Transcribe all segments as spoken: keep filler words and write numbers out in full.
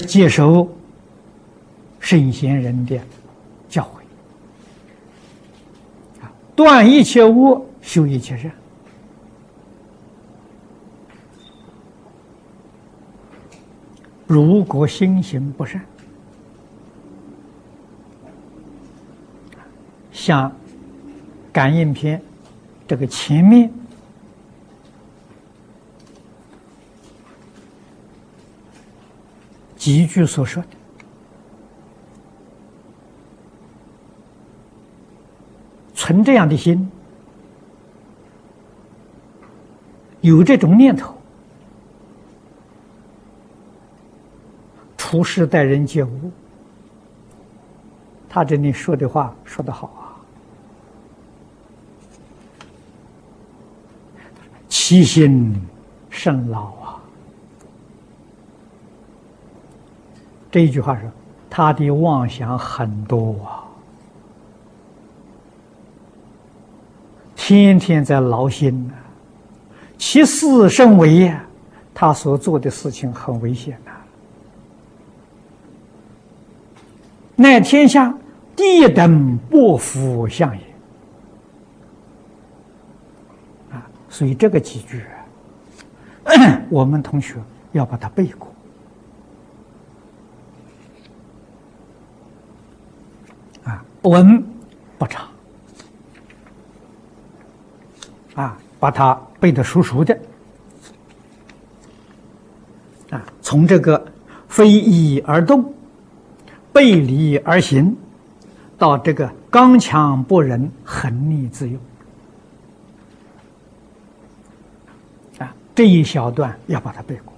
接受圣贤人的教诲，啊，断一切恶，修一切善。如果心行不善，像感应篇这个前面几句所说的，存这样的心，有这种念头，处事待人接物，他这里说的话说得好啊，其心甚劳啊。这一句话说，他的妄想很多啊，天天在劳心啊，其事甚危呀，他所做的事情很危险呐、啊，乃天下第一等祸福相也啊！所以这个几句啊，我们同学要把它背过。啊，文不长啊，把它背得熟熟的啊，从这个非义而动，背离而行，到这个刚强不仁，横逆自用啊，这一小段要把它背过，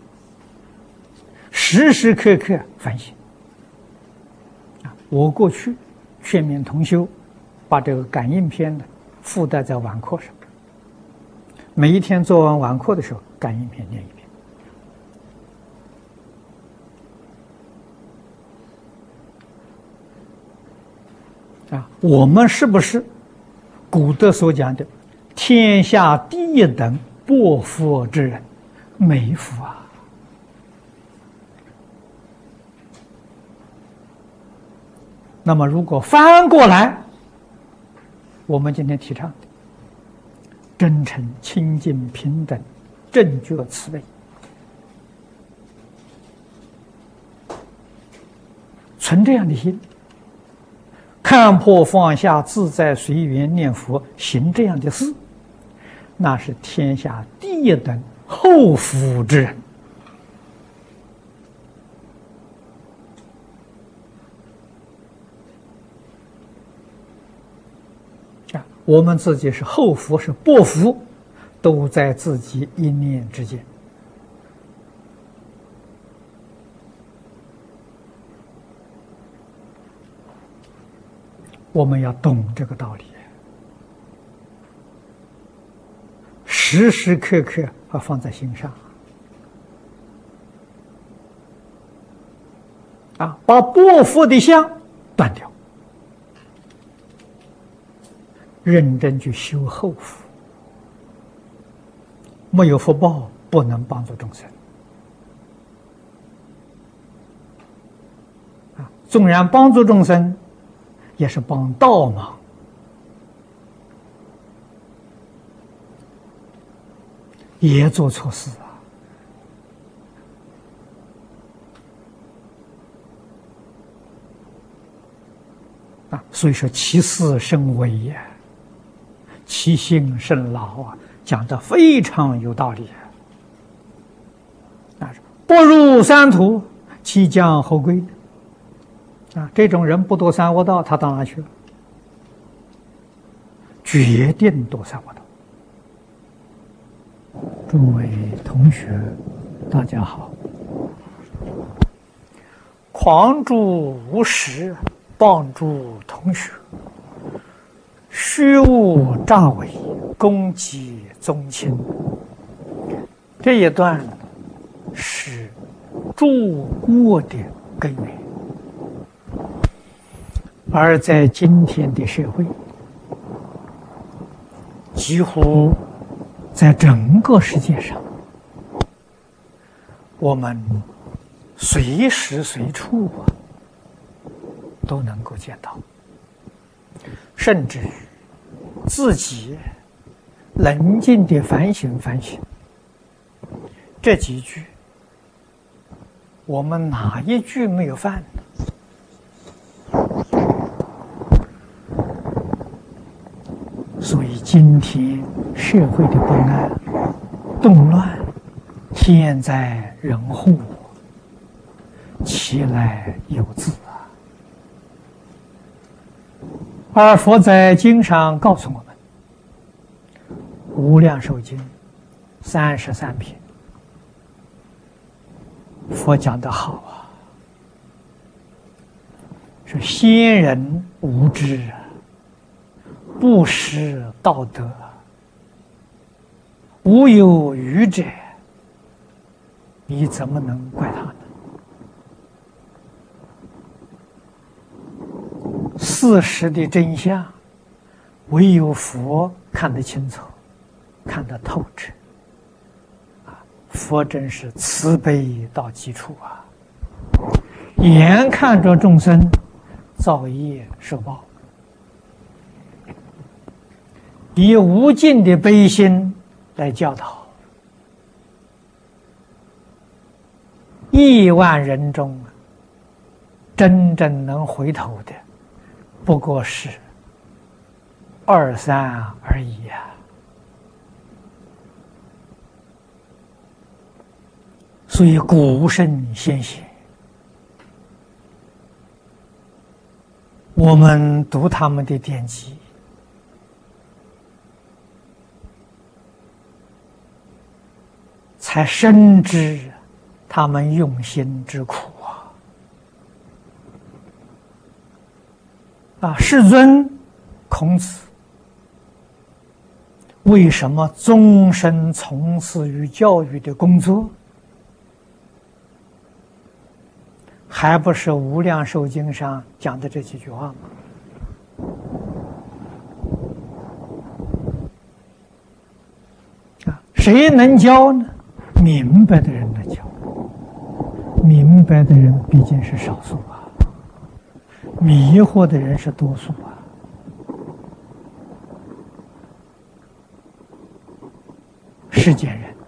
时时刻刻反省。我过去劝勉同修，把这个感应篇呢附带在晚课上，每一天做完晚课的时候，感应篇念一遍。啊，我们是不是古德所讲的天下第一等薄福之人？没福啊！那么，如果翻过来，我们今天提倡的真诚、清净、平等、正觉、慈悲，存这样的心，看破放下，自在随缘念佛，行这样的事，那是天下第一等厚福之人。我们自己是厚福是薄福，都在自己一念之间。我们要懂这个道理，时时刻刻要放在心上啊，把薄福的相断掉。认真去修厚福，没有福报不能帮助众生啊！纵然帮助众生，也是帮倒忙，也做错事啊！啊，所以说其事甚微呀。其心甚劳啊，讲得非常有道理啊！不入三途，其将何归？啊，这种人不堕三恶道，他到哪去了？决定堕三恶道。诸位同学，大家好。狂助无实，帮助同学。虚误诈伪，攻击宗亲，这一段是诸恶的根源。而在今天的社会，几乎在整个世界上，我们随时随处啊都能够见到，甚至于自己冷静地反省反省，这几句我们哪一句没有犯呢？所以今天社会的不安、动乱、天灾人祸，其来有自啊。而佛在经上告诉我们，《无量寿经》三十三篇，佛讲得好啊，是先人无知啊，不识道德，无有愚者，你怎么能怪他呢？事实的真相，唯有佛看得清楚，看得透彻。啊，佛真是慈悲到极处啊！眼看着众生造业受报，以无尽的悲心来教导，亿万人中真正能回头的，不过是二三而已呀、啊。所以古圣先贤，我们读他们的典籍，才深知他们用心之苦啊！啊，世尊孔子为什么终身从事于教育的工作？还不是《无量寿经》上讲的这几句话吗？啊，谁能教呢？明白的人来教。明白的人毕竟是少数啊，迷惑的人是多数啊。世间人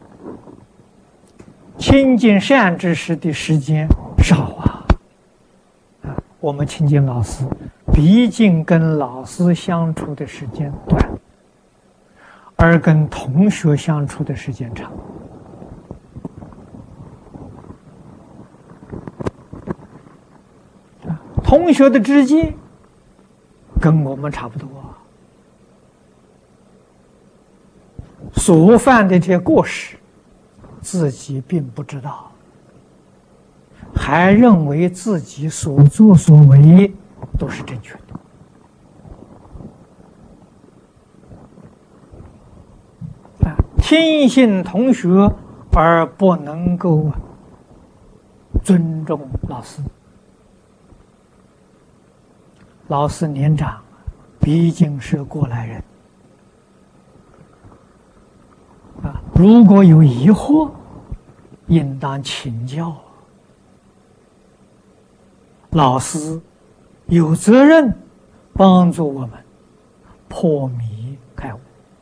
亲近善知识的时间少啊。啊，我们亲近老师，毕竟跟老师相处的时间短，而跟同学相处的时间长。同学的知见跟我们差不多，所犯的这些过失，自己并不知道，还认为自己所作所为都是正确的。啊，听信同学而不能够尊重老师。老师年长，毕竟是过来人啊，如果有疑惑，应当请教。老师有责任帮助我们破迷开悟。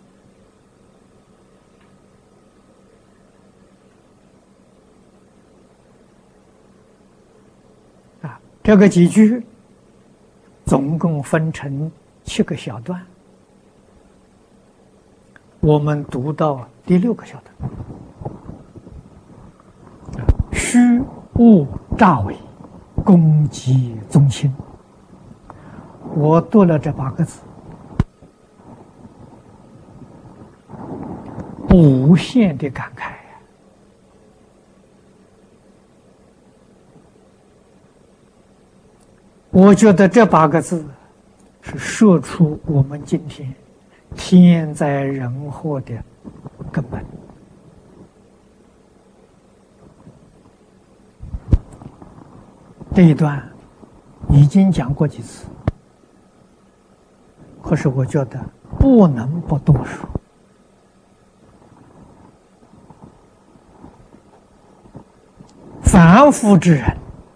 啊，这个几句总共分成七个小段，我们读到第六个小段，虚误诈伪，攻击宗亲。我读了这八个字，无限的感慨。我觉得这八个字是说出我们今天天灾人祸的根本。这一段已经讲过几次，可是我觉得不能不多说。凡凡夫之人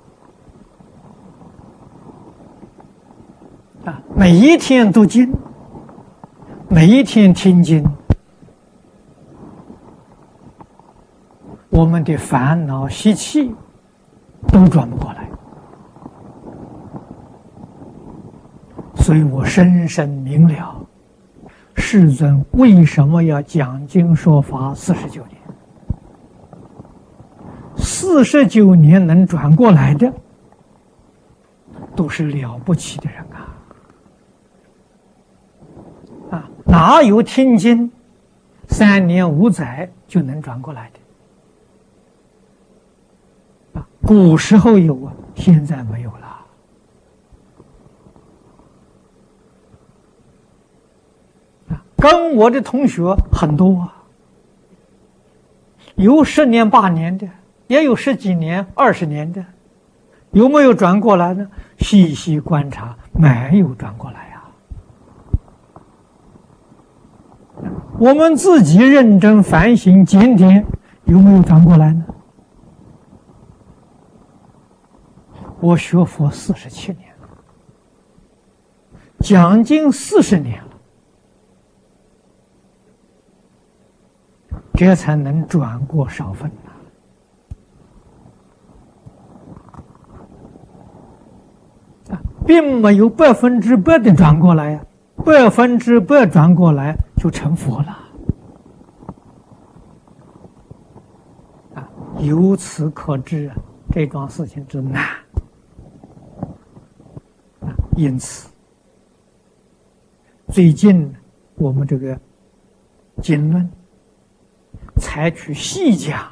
啊，每一天读经，每一天听经，我们的烦恼习气都转不过来。所以我深深明了，世尊为什么要讲经说法四十九年？四十九年能转过来的，都是了不起的人啊！啊，哪有听经三年五载就能转过来的？啊，古时候有啊，现在没有了。跟我的同学很多啊，有十年八年的，也有十几年二十年的，有没有转过来呢？细细观察，没有转过来啊。我们自己认真反省检点，有没有转过来呢？我学佛四十七年了，讲经四十年了，这才能转过少分呐、啊！并没有百分之百的转过来呀、啊，百分之百转过来就成佛了啊！由此可知啊，这桩事情之难啊！因此，最近我们这个经论采取细讲，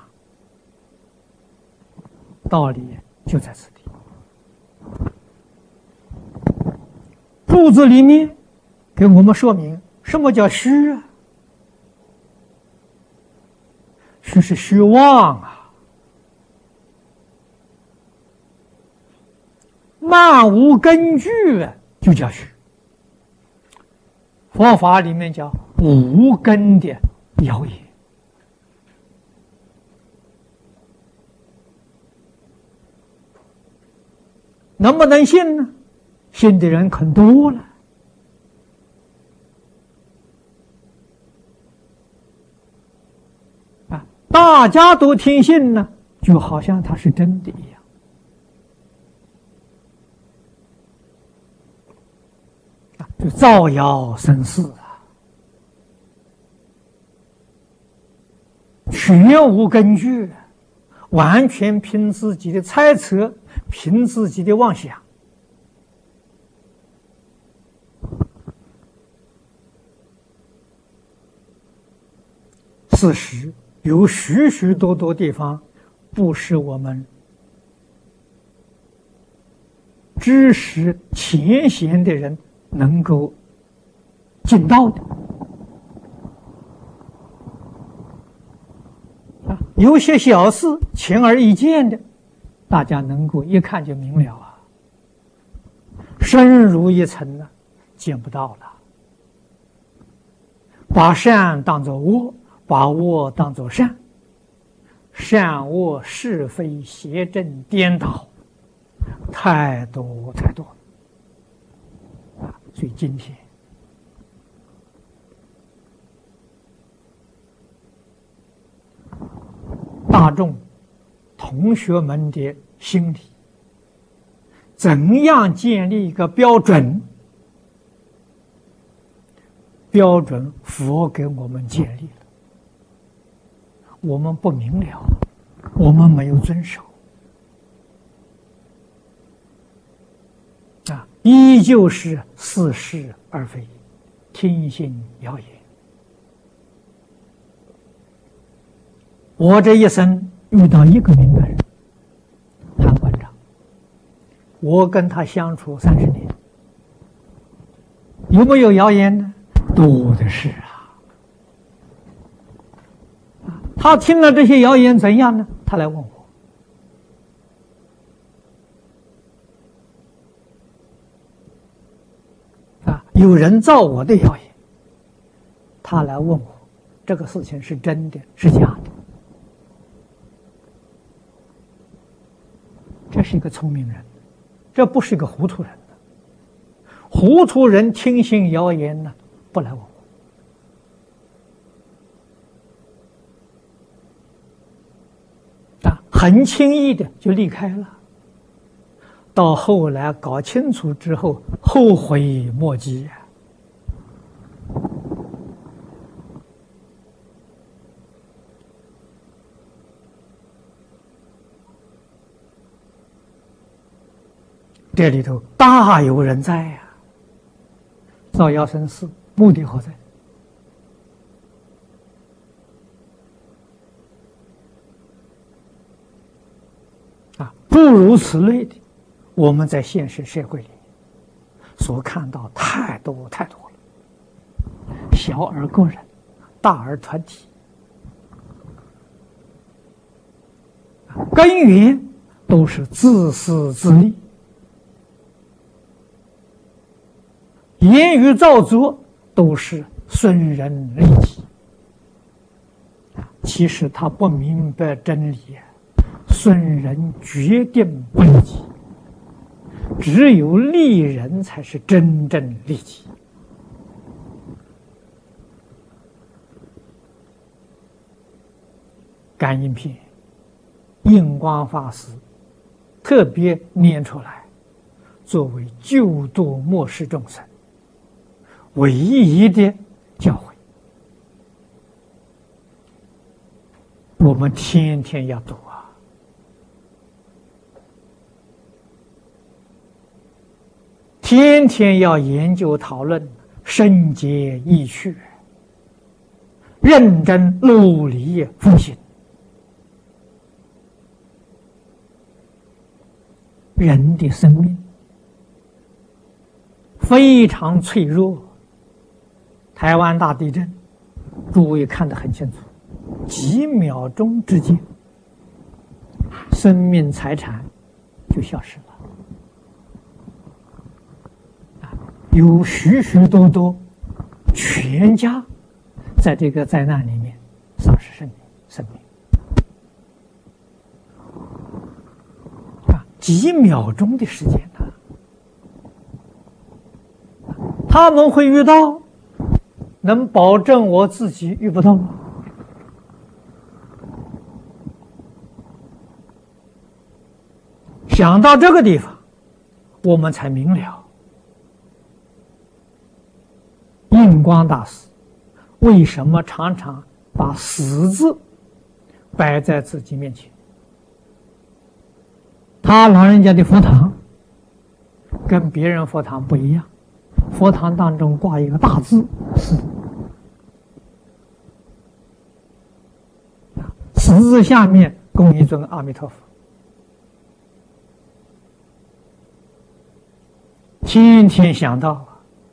道理就在此地。注子里面给我们说明什么叫虚啊？虚是虚妄啊，漫无根据啊，就叫虚。佛法里面叫无根的谣言。能不能信呢？信的人可多了啊！大家都听信呢，就好像它是真的一样啊，就造谣生事啊，全无根据，完全凭自己的猜测，凭自己的妄想。事实有许许多多地方不是我们知识浅显的人能够尽到的啊，有些小事轻而易见的，大家能够一看就明了啊。深入一层呢，见不到了。把善当作恶，把恶当作善，善恶是非邪正颠倒，太多太多啊！所以今天大众同学们的心理，怎样建立一个标准？标准佛给我们建立了，我们不明了，我们没有遵守啊，依旧是似是而非，听信谣言。我这一生遇到一个明白人，谭馆长，我跟他相处三十年，有没有谣言呢？多的是啊！他听了这些谣言怎样呢？他来问我啊，有人造我的谣言，他来问我这个事情是真的是假的是一个聪明人，这不是一个糊涂人。糊涂人听信谣言呢，不来问我啊，很轻易的就离开了。到后来搞清楚之后，后悔莫及啊。这里头大有人在呀、啊！造谣生事，目的何在？啊，诸如此类的，我们在现实社会里所看到太多太多了，小而个人，大而团体，根源都是自私自利。言语造作都是损人利己，其实他不明白真理，损人决定不利己，只有利人才是真正利己。感应篇，印光法师特别念出来，作为救度末世众生唯一的教诲，我们天天要读啊！天天要研究讨论，深解意趣，认真努力复习。人的生命非常脆弱。台湾大地震，诸位看得很清楚，几秒钟之间，生命财产就消失了。有许许多多全家在这个灾难里面丧失生命，生命啊，几秒钟的时间呢、啊，他们会遇到。能保证我自己遇不到吗？想到这个地方，我们才明了，印光大师为什么常常把死字摆在自己面前。他老人家的佛堂跟别人佛堂不一样，佛堂当中挂一个大字死，死字下面供一尊阿弥陀佛，天天想到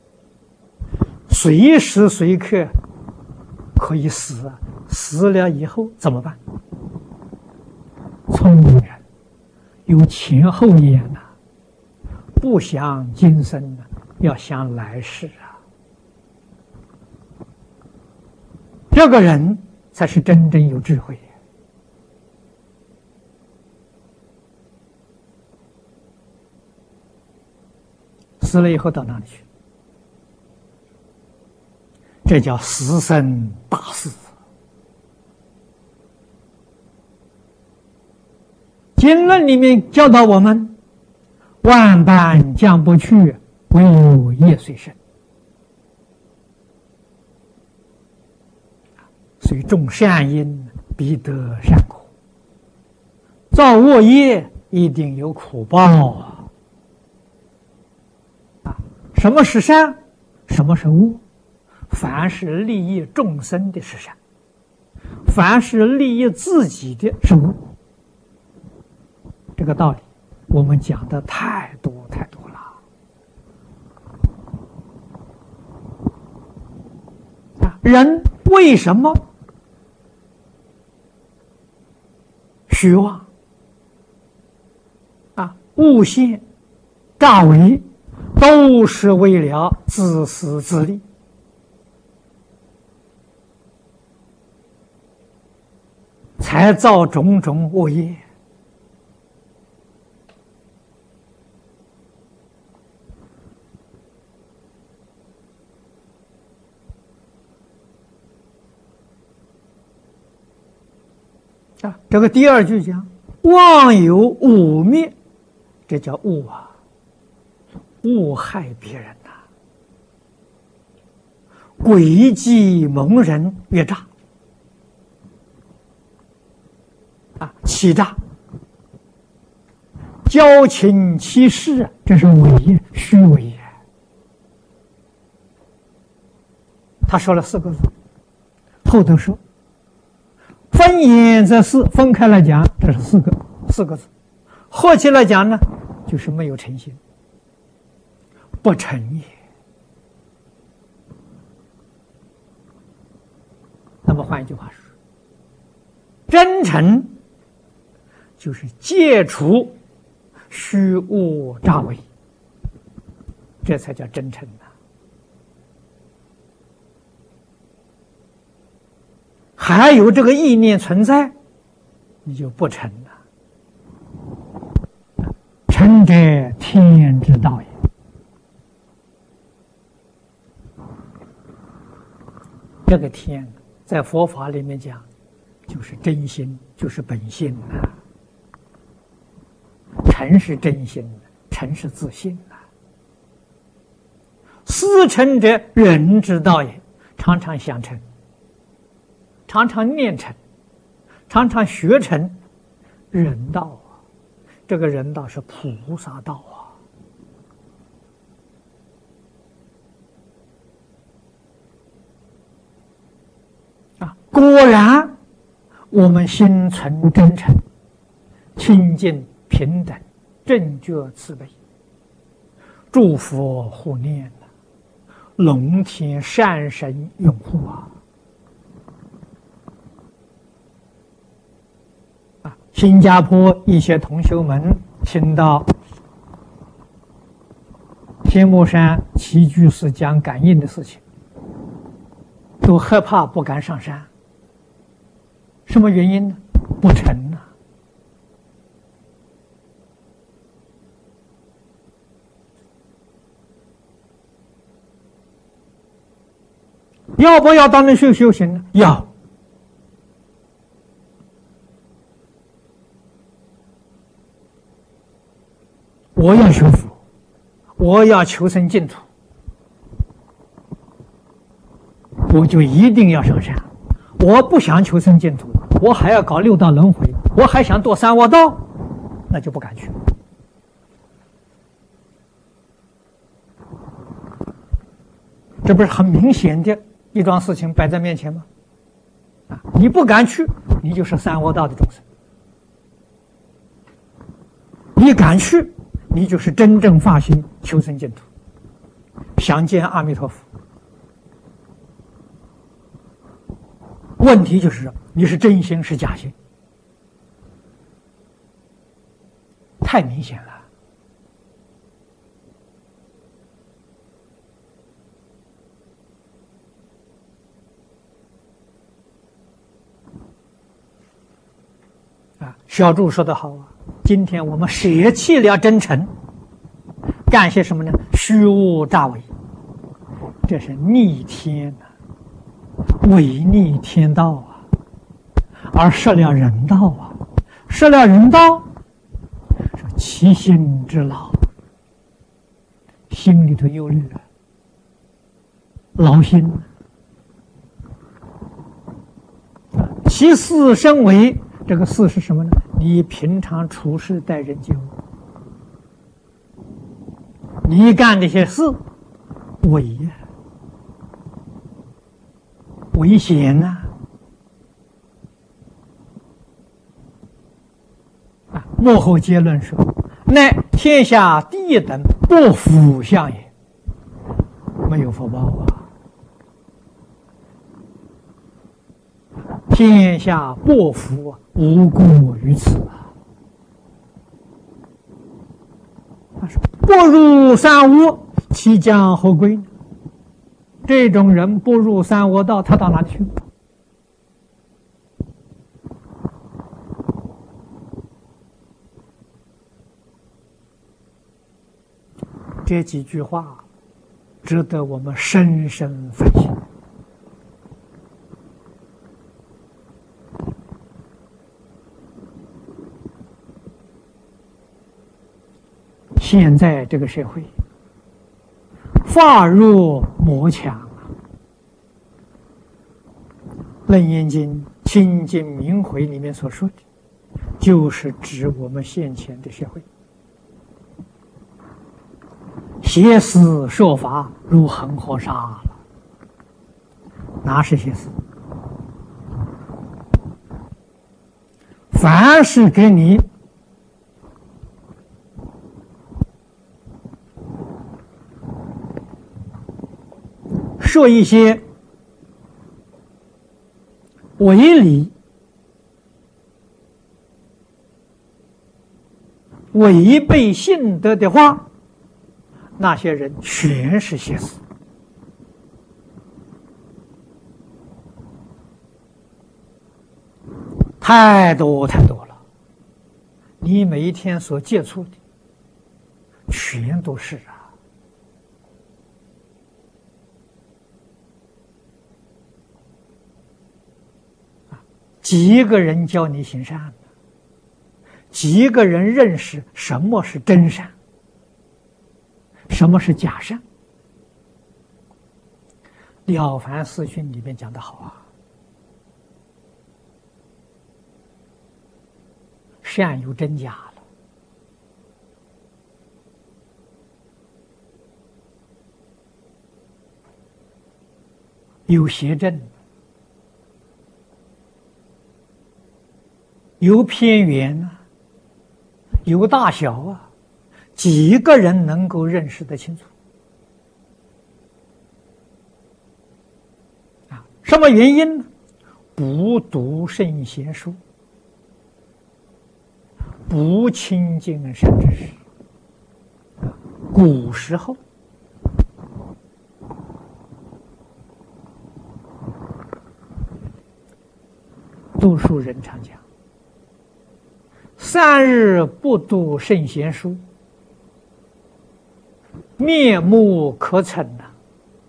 随时随刻可以死啊，死了以后怎么办？聪明人有前后眼呐、啊，不想今生啊，要想来世啊，这个人才是真正有智慧。死了以后到哪里去？这叫死生大事。经论里面教导我们，万般将不去，唯有业随身。所以种善因必得善果，造恶业一定有苦报啊！啊，什么是善？什么是恶？凡是利益众生的是善，凡是利益自己的是恶。这个道理我们讲的太多太多了啊！人为什么虚妄啊、诬陷、诈伪，都是为了自私自利，才造种种恶业。 啊，这个第二句讲妄有污蔑，这叫误啊，误害别人呐、啊，诡计蒙人越诈啊，欺诈，矫情欺世，这是伪虚伪。他说了四个字，后头说分言则是，分开来讲，这是四个四个字，合起来讲呢，就是没有诚心，不诚也。那么换一句话说，真诚就是戒除虚误诈伪，这才叫真诚呐、啊。还有这个意念存在，你就不成了。诚者，天之道也。这个天，在佛法里面讲，就是真心，就是本性呐、啊。诚是真心，诚是自信呐、啊。思诚者，人之道也。常常想诚。常常念诚，常常学诚，人道啊，这个人道是菩萨道啊！啊，果然，我们心存真诚、清净、平等、正觉、慈悲，诸佛护念，龙天善神拥护啊！新加坡一些同学们听到天目山齐居士讲感应的事情，都害怕不敢上山。什么原因呢？不诚啊！要不要到那去修行呢？要。我要修福，我要求生净土，我就一定要上山。我不想求生净土，我还要搞六道轮回，我还想堕三恶道，那就不敢去。这不是很明显的一桩事情摆在面前吗？啊，你不敢去，你就是三恶道的众生；你敢去，你就是真正发心求生净土，想见阿弥陀佛。问题就是你是真心是假心，太明显了。啊，小柱说得好啊，今天我们舍弃了真诚，干些什么呢？虚无诈伪，这是逆天啊，违逆天道啊，而失了人道啊，失了人道，是其心之劳，心里头忧虑啊，劳心。其事身为，这个事是什么呢？你平常处事待人接物，你干这些事违呀，危险呐！啊，幕后结论说：乃天下第一等不福相也，没有福报啊！天下不福，无故于此啊！他说：不入三恶，其将何归呢？这种人不入三恶道，他到哪里去？这几句话值得我们深深反省。 现在这个社会，法弱魔强。楞严经清净明慧里面所说的，就是指我们现前的社会。邪思说法如恒河沙了，哪是邪思？凡是给你说一些违理、违背性德的话，那些人全是邪思。太多太多了，你每一天所接触的全都是啊。几个人教你行善，几个人认识什么是真善，什么是假善。《了凡四训》里面讲得好啊，善有真假了。有邪正，有偏远啊，有大小啊，几个人能够认识得清楚？啊，什么原因呢？不读圣贤书，不亲近善知识。古时候读书人常讲，三日不读圣贤书，面目可憎呐、啊。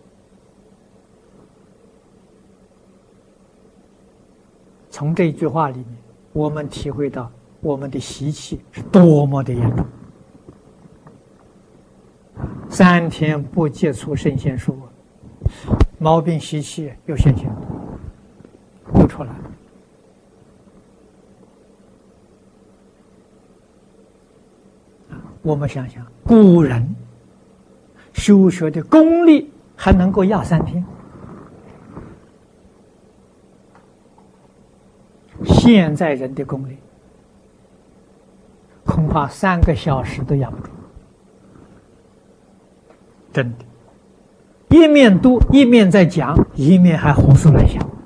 从这句话里面，我们体会到我们的习气是多么的严重。三天不接触圣贤书，毛病习气又现现了，又出来了。我们想想，古人修学的功力还能够压三天，现在人的功力恐怕三个小时都压不住，真的。一面读，一面在讲，一面还胡思乱想。